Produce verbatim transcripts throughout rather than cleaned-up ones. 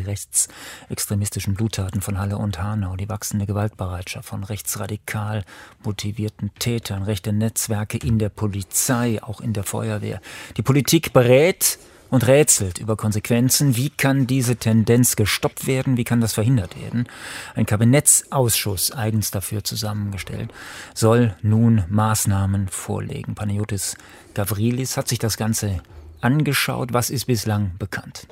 rechtsextremistischen Bluttaten von Halle und Hanau, die wachsende Gewaltbereitschaft von rechtsradikal motivierten Tätern, rechte Netzwerke in der Polizei, auch in der Feuerwehr. Die Politik berät und rätselt über Konsequenzen. Wie kann diese Tendenz gestoppt werden? Wie kann das verhindert werden? Ein Kabinettsausschuss, eigens dafür zusammengestellt, soll nun Maßnahmen vorlegen. Panagiotis Gavrilis hat sich das Ganze angeschaut. Was ist bislang bekannt?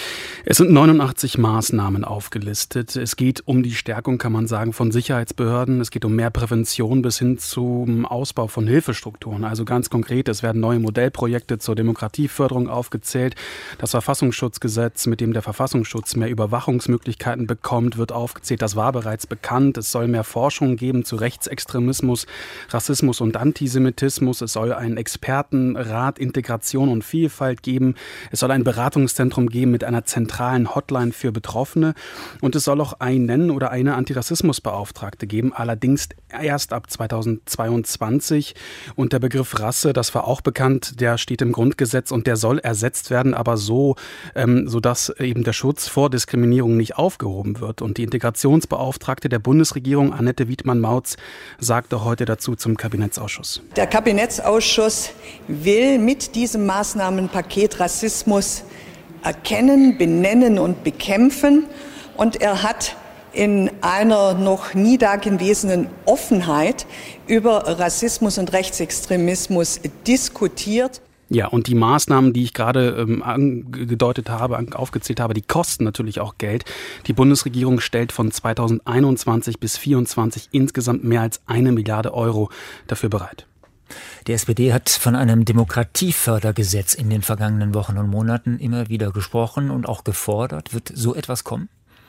Es sind neunundachtzig Maßnahmen aufgelistet. Es geht um die Stärkung, kann man sagen, von Sicherheitsbehörden. Es geht um mehr Prävention bis hin zum Ausbau von Hilfestrukturen. Also ganz konkret, es werden neue Modellprojekte zur Demokratieförderung aufgezählt. Das Verfassungsschutzgesetz, mit dem der Verfassungsschutz mehr Überwachungsmöglichkeiten bekommt, wird aufgezählt. Das war bereits bekannt. Es soll mehr Forschung geben zu Rechtsextremismus, Rassismus und Antisemitismus. Es soll einen Expertenrat Integration und Vielfalt geben. Es soll ein Beratungszentrum geben mit einer zentralen Hotline für Betroffene. Und es soll auch einen oder eine Antirassismusbeauftragte geben, allerdings erst ab zweitausendzweiundzwanzig. Und der Begriff Rasse, das war auch bekannt, der steht im Grundgesetz und der soll ersetzt werden, aber so, ähm, sodass eben der Schutz vor Diskriminierung nicht aufgehoben wird. Und die Integrationsbeauftragte der Bundesregierung, Annette Wiedmann-Mautz, sagte heute dazu zum Kabinettsausschuss. Der Kabinettsausschuss will mit diesem Maßnahmenpaket Rassismus erkennen, benennen und bekämpfen. Und er hat in einer noch nie dagewesenen Offenheit über Rassismus und Rechtsextremismus diskutiert. Ja, und die Maßnahmen, die ich gerade ähm, angedeutet habe, aufgezählt habe, die kosten natürlich auch Geld. Die Bundesregierung stellt von zweitausendeinundzwanzig bis zweitausendvierundzwanzig insgesamt mehr als eine Milliarde Euro dafür bereit. Die S P D hat von einem Demokratiefördergesetz in den vergangenen Wochen und Monaten immer wieder gesprochen und auch gefordert. Wird so etwas kommen?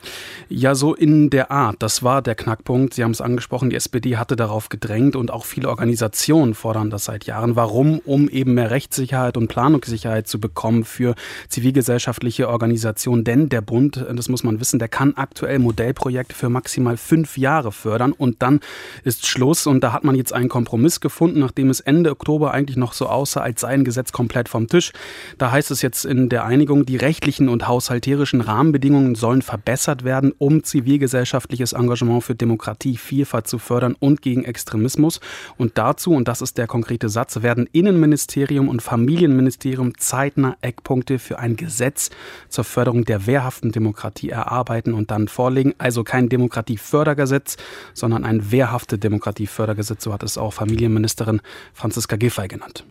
Ja, so in der Art. Das war der Knackpunkt. Sie haben es angesprochen, die S P D hatte darauf gedrängt und auch viele Organisationen fordern das seit Jahren. Warum? Um eben mehr Rechtssicherheit und Planungssicherheit zu bekommen für zivilgesellschaftliche Organisationen. Denn der Bund, das muss man wissen, der kann aktuell Modellprojekte für maximal fünf Jahre fördern und dann ist Schluss. Und da hat man jetzt einen Kompromiss gefunden, nachdem es Ende Oktober eigentlich noch so aussah, als sei ein Gesetz komplett vom Tisch. Da heißt es jetzt in der Einigung, die rechtlichen und haushalterischen Rahmenbedingungen sollen verbessert werden, um zivilgesellschaftliches Engagement für Demokratie, Vielfalt zu fördern und gegen Extremismus. Und dazu, und das ist der konkrete Satz, werden Innenministerium und Familienministerium zeitnah Eckpunkte für ein Gesetz zur Förderung der wehrhaften Demokratie erarbeiten und dann vorlegen. Also kein Demokratiefördergesetz, sondern ein wehrhafte Demokratiefördergesetz, so hat es auch Familienministerin Franziska Giffey genannt.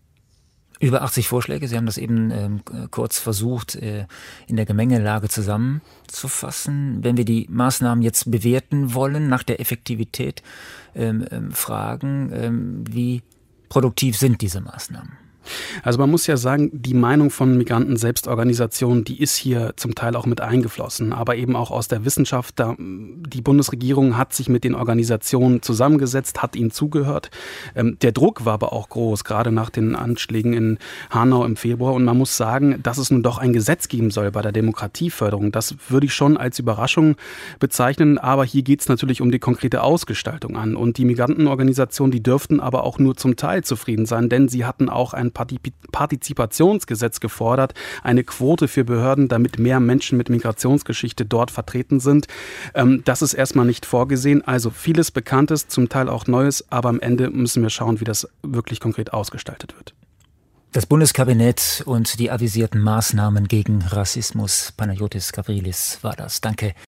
Über achtzig Vorschläge, Sie haben das eben ähm, kurz versucht, äh, in der Gemengelage zusammenzufassen. Wenn wir die Maßnahmen jetzt bewerten wollen, nach der Effektivität ähm, ähm, fragen, ähm, wie produktiv sind diese Maßnahmen? Also man muss ja sagen, die Meinung von Migranten-Selbstorganisationen, die ist hier zum Teil auch mit eingeflossen, aber eben auch aus der Wissenschaft. Da, die Bundesregierung hat sich mit den Organisationen zusammengesetzt, hat ihnen zugehört. Ähm, der Druck war aber auch groß, gerade nach den Anschlägen in Hanau im Februar. Und man muss sagen, dass es nun doch ein Gesetz geben soll bei der Demokratieförderung. Das würde ich schon als Überraschung bezeichnen, aber hier geht es natürlich um die konkrete Ausgestaltung an. Und die Migrantenorganisationen, die dürften aber auch nur zum Teil zufrieden sein, denn sie hatten auch ein Partizipationsgesetz gefordert, eine Quote für Behörden, damit mehr Menschen mit Migrationsgeschichte dort vertreten sind. Das ist erstmal nicht vorgesehen, also vieles Bekanntes, zum Teil auch Neues, aber am Ende müssen wir schauen, wie das wirklich konkret ausgestaltet wird. Das Bundeskabinett und die avisierten Maßnahmen gegen Rassismus. Panagiotis Gavrilis war das. Danke.